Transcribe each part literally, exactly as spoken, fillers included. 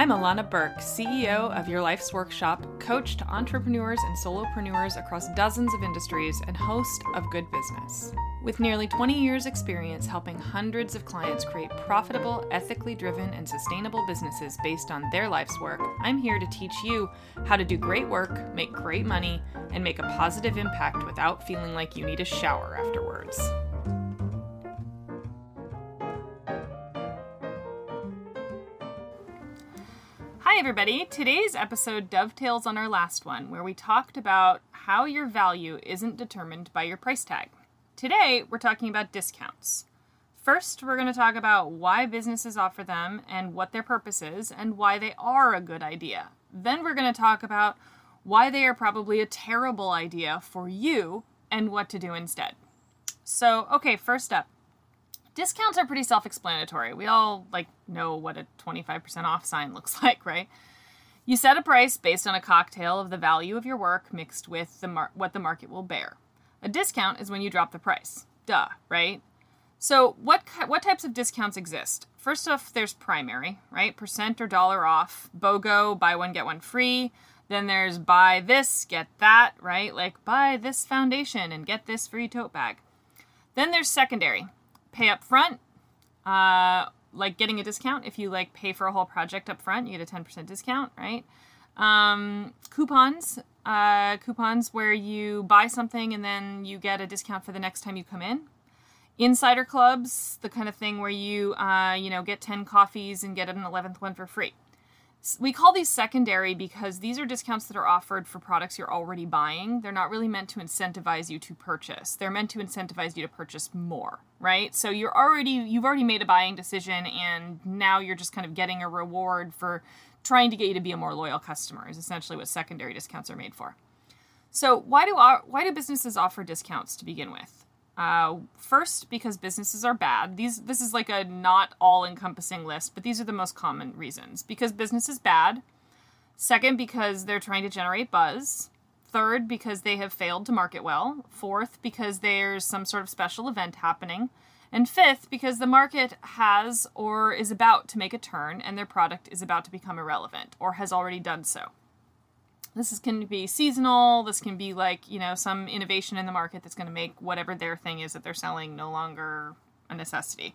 Alana Burke, C E O of Your Life's Workshop, coach to entrepreneurs and solopreneurs across dozens of industries, and host of Good Business. With nearly twenty years' experience helping hundreds of clients create profitable, ethically driven, and sustainable businesses based on their life's work, I'm here to teach you how to do great work, make great money, and make a positive impact without feeling like you need a shower afterwards. Hi everybody, today's episode dovetails on our last one where we talked about how your value isn't determined by your price tag. Today we're talking about discounts. First, we're going to talk about why businesses offer them and what their purpose is and why they are a good idea. Then we're going to talk about why they are probably a terrible idea for you and what to do instead. So, okay, first up. Discounts are pretty self-explanatory. We all like know what a twenty-five percent off sign looks like, right? You set a price based on a cocktail of the value of your work mixed with the mar- what the market will bear. A discount is when you drop the price. Duh, right? So what what types of discounts exist? First off, there's primary, right? Percent or dollar off. BOGO, buy one, get one free. Then there's buy this, get that, right? Like buy this foundation and get this free tote bag. Then there's secondary. Pay up front, uh, like getting a discount. If you like pay for a whole project up front, you get a ten percent discount, right? Um, coupons, uh, coupons where you buy something and then you get a discount for the next time you come in. Insider clubs, the kind of thing where you, uh, you know, get ten coffees and get an eleventh one for free. We call these secondary because these are discounts that are offered for products you're already buying. They're not really meant to incentivize you to purchase. They're meant to incentivize you to purchase more, right? So you're already, you've already made a buying decision and now you're just kind of getting a reward for trying to get you to be a more loyal customer is essentially what secondary discounts are made for. So why do our, why do businesses offer discounts to begin with? Uh, first, because businesses are bad. These This is like a not all-encompassing list, but these are the most common reasons. Because business is bad. Second, because they're trying to generate buzz. Third, because they have failed to market well. Fourth, because there's some sort of special event happening. And fifth, because the market has or is about to make a turn and their product is about to become irrelevant or has already done so. This is, can be seasonal. This can be like, you know, some innovation in the market that's going to make whatever their thing is that they're selling no longer a necessity.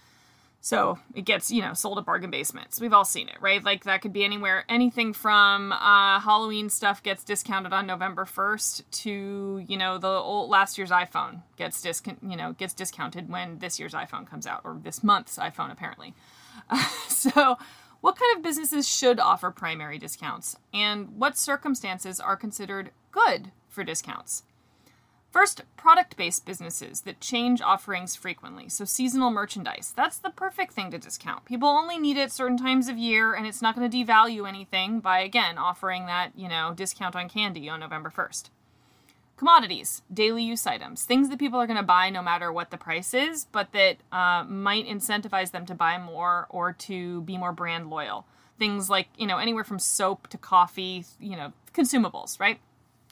So it gets, you know, sold at bargain basements. We've all seen it, right? Like that could be anywhere, anything from uh, Halloween stuff gets discounted on November first to, you know, the old last year's iPhone gets dis, you know, gets discounted when this year's iPhone comes out, or this month's iPhone apparently. Uh, so. What kind of businesses should offer primary discounts, and what circumstances are considered good for discounts? First, product-based businesses that change offerings frequently. So seasonal merchandise. That's the perfect thing to discount. People only need it certain times of year, and it's not going to devalue anything by, again, offering that, you know, discount on candy on November first. Commodities, daily use items, things that people are going to buy no matter what the price is, but that uh, might incentivize them to buy more or to be more brand loyal. Things like, you know, anywhere from soap to coffee, you know, consumables, right?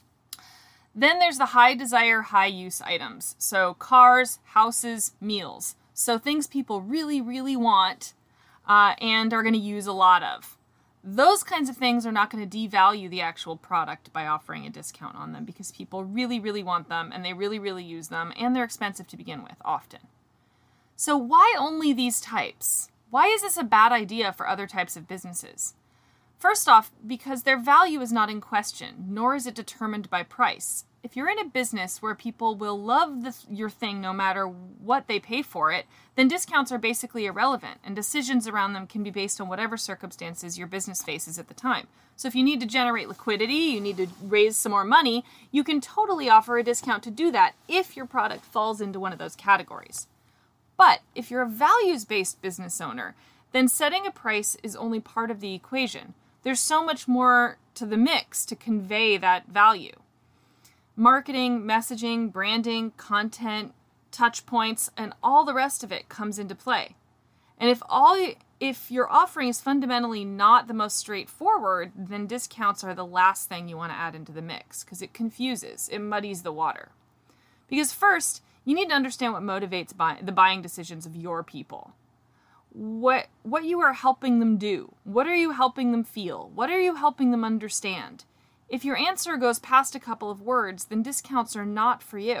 Then there's the high desire, high use items. So cars, houses, meals. So things people really, really want uh, and are going to use a lot of. Those kinds of things are not going to devalue the actual product by offering a discount on them because people really, really want them and they really, really use them and they're expensive to begin with, often. So why only these types? Why is this a bad idea for other types of businesses? First off, because their value is not in question, nor is it determined by price. If you're in a business where people will love the, your thing no matter what they pay for it, then discounts are basically irrelevant, and decisions around them can be based on whatever circumstances your business faces at the time. So if you need to generate liquidity, you need to raise some more money, you can totally offer a discount to do that if your product falls into one of those categories. But if you're a values-based business owner, then setting a price is only part of the equation. There's so much more to the mix to convey that value. Marketing, messaging, branding, content, touch points, and all the rest of it comes into play. And if all if your offering is fundamentally not the most straightforward, then discounts are the last thing you want to add into the mix because it confuses, it muddies the water. Because first, you need to understand what motivates buy, the buying decisions of your people. what what you are helping them do. What are you helping them feel? What are you helping them understand? If your answer goes past a couple of words, then discounts are not for you.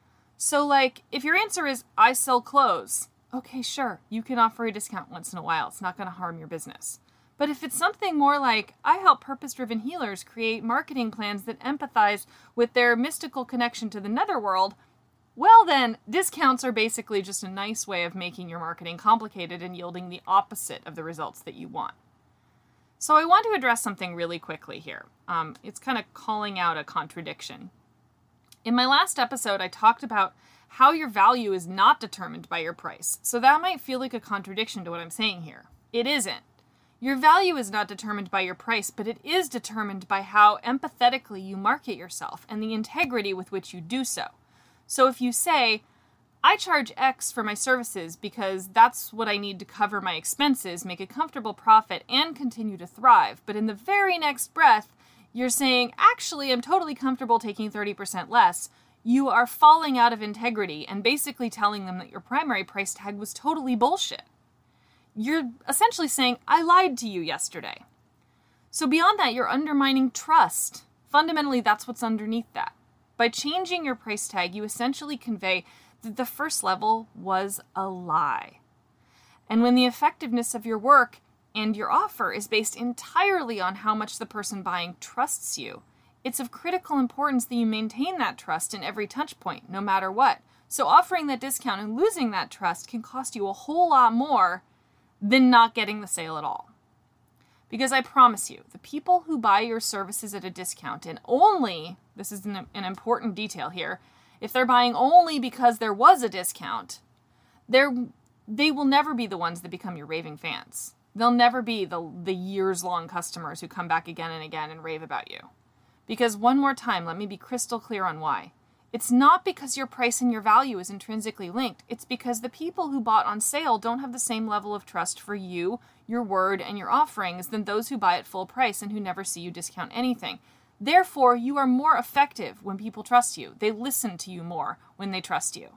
So like, if your answer is, I sell clothes, okay, sure, you can offer a discount once in a while. It's not going to harm your business. But if it's something more like, I help purpose-driven healers create marketing plans that empathize with their mystical connection to the netherworld, well then, discounts are basically just a nice way of making your marketing complicated and yielding the opposite of the results that you want. So I want to address something really quickly here. Um, it's kind of calling out a contradiction. In my last episode, I talked about how your value is not determined by your price. So that might feel like a contradiction to what I'm saying here. It isn't. Your value is not determined by your price, but it is determined by how empathetically you market yourself and the integrity with which you do so. So if you say, I charge X for my services because that's what I need to cover my expenses, make a comfortable profit, and continue to thrive, but in the very next breath, you're saying, actually, I'm totally comfortable taking thirty percent less, you are falling out of integrity and basically telling them that your primary price tag was totally bullshit. You're essentially saying, I lied to you yesterday. So beyond that, you're undermining trust. Fundamentally, that's what's underneath that. By changing your price tag, you essentially convey that the first level was a lie. And when the effectiveness of your work and your offer is based entirely on how much the person buying trusts you, it's of critical importance that you maintain that trust in every touch point, no matter what. So offering that discount and losing that trust can cost you a whole lot more than not getting the sale at all. Because I promise you, the people who buy your services at a discount, and only, this is an, an important detail here, if they're buying only because there was a discount, they're, they will never be the ones that become your raving fans. They'll never be the, the years-long customers who come back again and again and rave about you. Because one more time, let me be crystal clear on why. It's not because your price and your value is intrinsically linked. It's because the people who bought on sale don't have the same level of trust for you, your word, and your offerings than those who buy at full price and who never see you discount anything. Therefore, you are more effective when people trust you. They listen to you more when they trust you.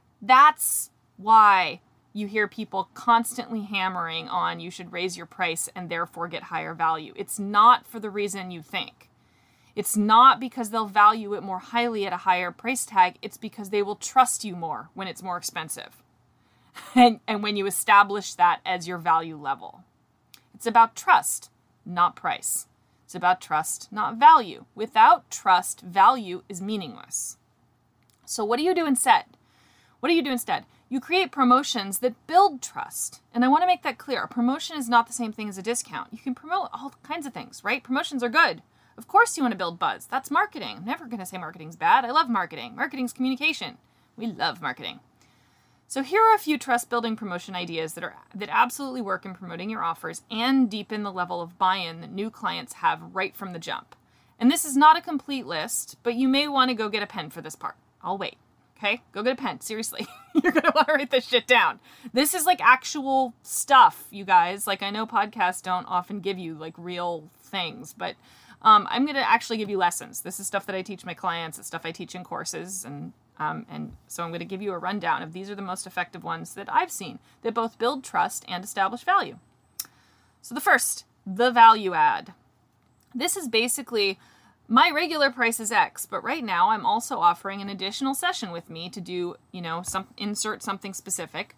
That's why you hear people constantly hammering on you should raise your price and therefore get higher value. It's not for the reason you think. It's not because they'll value it more highly at a higher price tag. It's because they will trust you more when it's more expensive. and, and when you establish that as your value level. It's about trust, not price. It's about trust, not value. Without trust, value is meaningless. So what do you do instead? What do you do instead? You create promotions that build trust. And I want to make that clear. A promotion is not the same thing as a discount. You can promote all kinds of things, right? Promotions are good. Of course you want to build buzz. That's marketing. I'm never going to say marketing's bad. I love marketing. Marketing's communication. We love marketing. So here are a few trust-building promotion ideas that are that absolutely work in promoting your offers and deepen the level of buy-in that new clients have right from the jump. And this is not a complete list, but you may want to go get a pen for this part. I'll wait. Okay? Go get a pen. Seriously. You're going to want to write this shit down. This is like actual stuff, you guys. Like, I know podcasts don't often give you like real things, but Um, I'm going to actually give you lessons. This is stuff that I teach my clients. It's stuff I teach in courses. And um, and so I'm going to give you a rundown of these are the most effective ones that I've seen that both build trust and establish value. So the first, the value add. This is basically my regular price is X, but right now I'm also offering an additional session with me to do, you know, some insert something specific.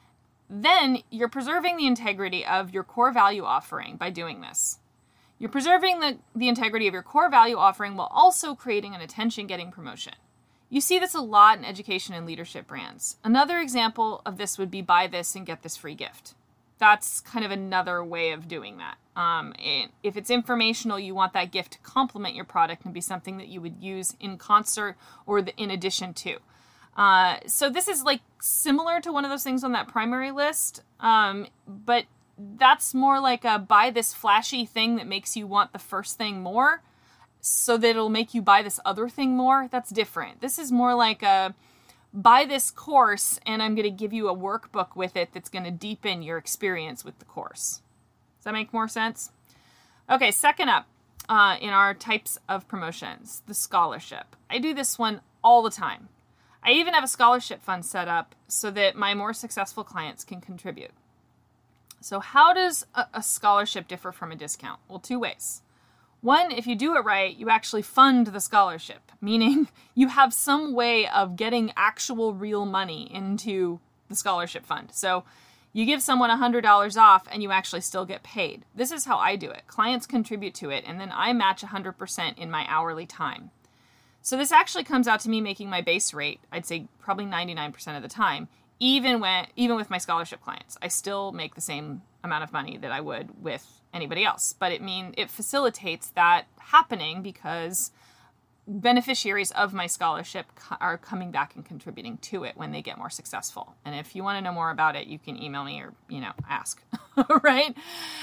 Then you're preserving the integrity of your core value offering by doing this. You're preserving the, the integrity of your core value offering while also creating an attention-getting promotion. You see this a lot in education and leadership brands. Another example of this would be buy this and get this free gift. That's kind of another way of doing that. Um, it, if it's informational, you want that gift to complement your product and be something that you would use in concert or the, in addition to. Uh, so this is like similar to one of those things on that primary list, um, but that's more like a buy this flashy thing that makes you want the first thing more so that it'll make you buy this other thing more. That's different. This is more like a buy this course and I'm going to give you a workbook with it that's going to deepen your experience with the course. Does that make more sense? Okay, second up uh, in our types of promotions, the scholarship. I do this one all the time. I even have a scholarship fund set up so that my more successful clients can contribute. So how does a, a scholarship differ from a discount? Well, two ways. One, if you do it right, you actually fund the scholarship, meaning you have some way of getting actual real money into the scholarship fund. So you give someone one hundred dollars off and you actually still get paid. This is how I do it. Clients contribute to it and then I match one hundred percent in my hourly time. So this actually comes out to me making my base rate, I'd say probably ninety-nine percent of the time, even when even with my scholarship clients. I still make the same amount of money that I would with anybody else. But it mean it facilitates that happening because beneficiaries of my scholarship are coming back and contributing to it when they get more successful. And if you want to know more about it, you can email me or, you know, ask, right?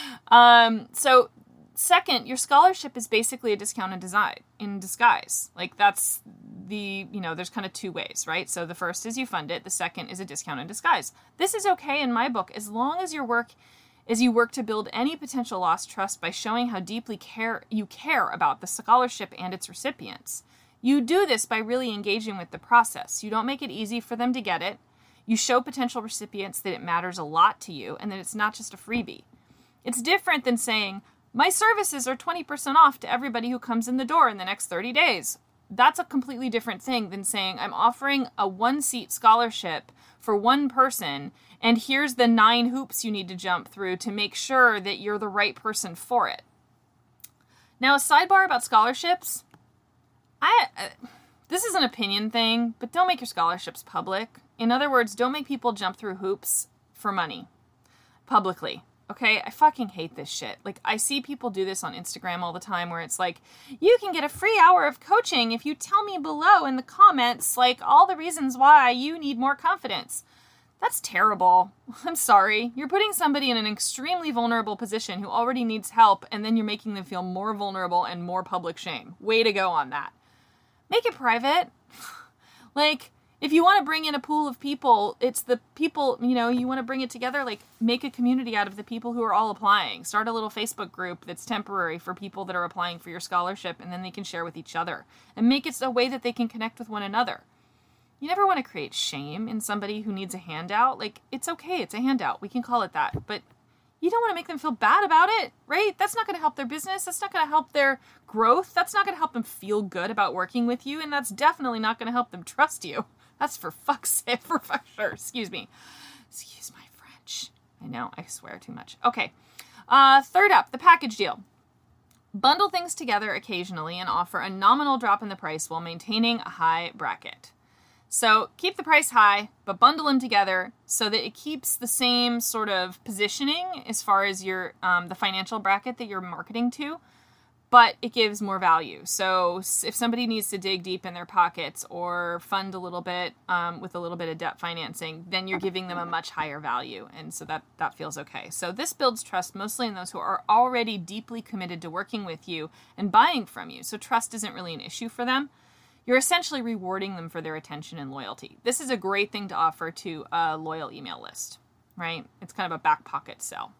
Um, so second, your scholarship is basically a discount in design, in disguise. Like that's the, you know, there's kind of two ways, right? So the first is you fund it. The second is a discount in disguise. This is okay in my book, as long as your work is you work to build any potential lost trust by showing how deeply care you care about the scholarship and its recipients. You do this by really engaging with the process. You don't make it easy for them to get it. You show potential recipients that it matters a lot to you and that it's not just a freebie. It's different than saying, my services are twenty percent off to everybody who comes in the door in the next thirty days. That's a completely different thing than saying, I'm offering a one-seat scholarship for one person, and here's the nine hoops you need to jump through to make sure that you're the right person for it. Now, a sidebar about scholarships. I uh, this is an opinion thing, but don't make your scholarships public. In other words, don't make people jump through hoops for money publicly. Okay, I fucking hate this shit. Like, I see people do this on Instagram all the time where it's like, you can get a free hour of coaching if you tell me below in the comments, like, all the reasons why you need more confidence. That's terrible. I'm sorry. You're putting somebody in an extremely vulnerable position who already needs help, and then you're making them feel more vulnerable and more public shame. Way to go on that. Make it private. Like, if you want to bring in a pool of people, it's the people, you know, you want to bring it together, like make a community out of the people who are all applying. Start a little Facebook group that's temporary for people that are applying for your scholarship, and then they can share with each other. And make it a way that they can connect with one another. You never want to create shame in somebody who needs a handout. Like, it's okay, it's a handout. We can call it that. But you don't want to make them feel bad about it, right? That's not going to help their business. That's not going to help their growth. That's not going to help them feel good about working with you. And that's definitely not going to help them trust you. That's for fuck's sake, for fuck sure. Excuse me. Excuse my French. I know, I swear too much. Okay. Uh, third up, the package deal. Bundle things together occasionally and offer a nominal drop in the price while maintaining a high bracket. So keep the price high, but bundle them together so that it keeps the same sort of positioning as far as your um, the financial bracket that you're marketing to, but it gives more value. So if somebody needs to dig deep in their pockets or fund a little bit um, with a little bit of debt financing, then you're giving them a much higher value. And so that, that feels okay. So this builds trust mostly in those who are already deeply committed to working with you and buying from you. So trust isn't really an issue for them. You're essentially rewarding them for their attention and loyalty. This is a great thing to offer to a loyal email list, right? It's kind of a back pocket sell.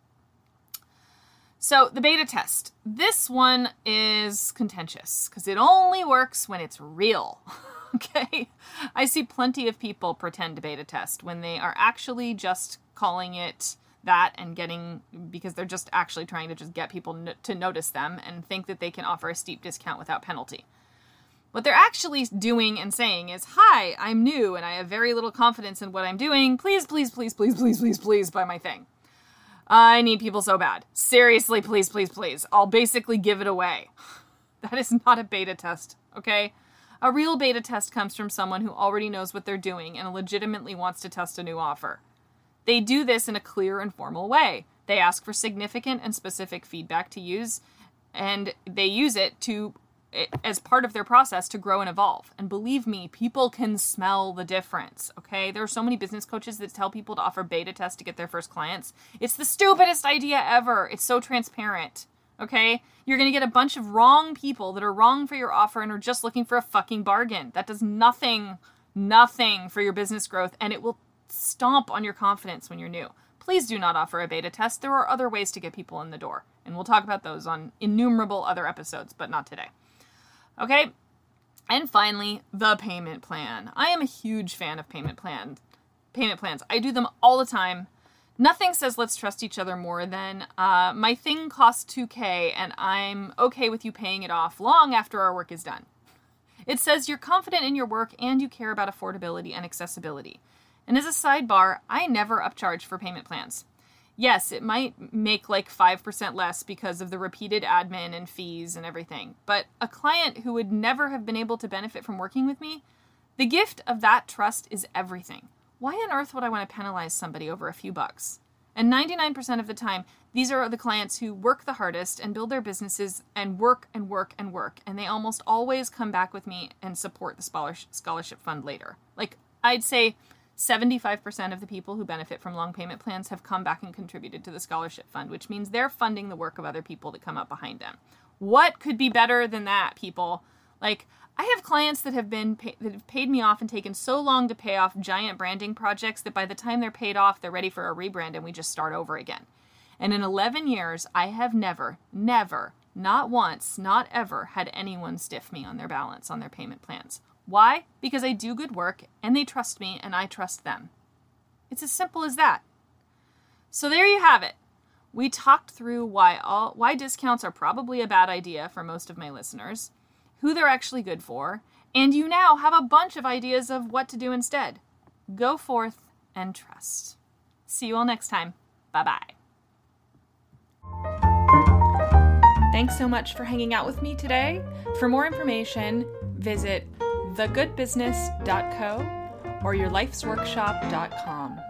So the beta test. This one is contentious because it only works when it's real. Okay? I see plenty of people pretend to beta test when they are actually just calling it that and getting, because they're just actually trying to just get people no- to notice them and think that they can offer a steep discount without penalty. What they're actually doing and saying is, hi, I'm new and I have very little confidence in what I'm doing. Please, please, please, please, please, please, please buy my thing. I need people so bad. Seriously, please, please, please. I'll basically give it away. That is not a beta test, okay? A real beta test comes from someone who already knows what they're doing and legitimately wants to test a new offer. They do this in a clear and formal way. They ask for significant and specific feedback to use, and they use it to as part of their process to grow and evolve. And believe me, people can smell the difference, okay? There are so many business coaches that tell people to offer beta tests to get their first clients. It's the stupidest idea ever. It's so transparent, okay? You're going to get a bunch of wrong people that are wrong for your offer and are just looking for a fucking bargain. That does nothing, nothing for your business growth, and it will stomp on your confidence when you're new. Please do not offer a beta test. There are other ways to get people in the door, and we'll talk about those on innumerable other episodes, but not today. Okay, and finally, the payment plan. I am a huge fan of payment plan, payment plans. I do them all the time. Nothing says let's trust each other more than uh, my thing costs two K and I'm okay with you paying it off long after our work is done. It says you're confident in your work and you care about affordability and accessibility. And as a sidebar, I never upcharge for payment plans. Yes, it might make like five percent less because of the repeated admin and fees and everything, but a client who would never have been able to benefit from working with me, the gift of that trust is everything. Why on earth would I want to penalize somebody over a few bucks? And ninety-nine percent of the time, these are the clients who work the hardest and build their businesses and work and work and work. And they almost always come back with me and support the scholarship fund later. Like, I'd say seventy-five percent of the people who benefit from long payment plans have come back and contributed to the scholarship fund, which means they're funding the work of other people that come up behind them. What could be better than that, people? Like, I have clients that have been pay- that have paid me off and taken so long to pay off giant branding projects that by the time they're paid off, they're ready for a rebrand and we just start over again. And in eleven years, I have never, never, not once, not ever had anyone stiff me on their balance on their payment plans. Why? Because I do good work and they trust me and I trust them. It's as simple as that. So there you have it. We talked through why all why discounts are probably a bad idea for most of my listeners, who they're actually good for, and you now have a bunch of ideas of what to do instead. Go forth and trust. See you all next time. Bye-bye. Thanks so much for hanging out with me today. For more information, visit the good business dot co or your lifes workshop dot com.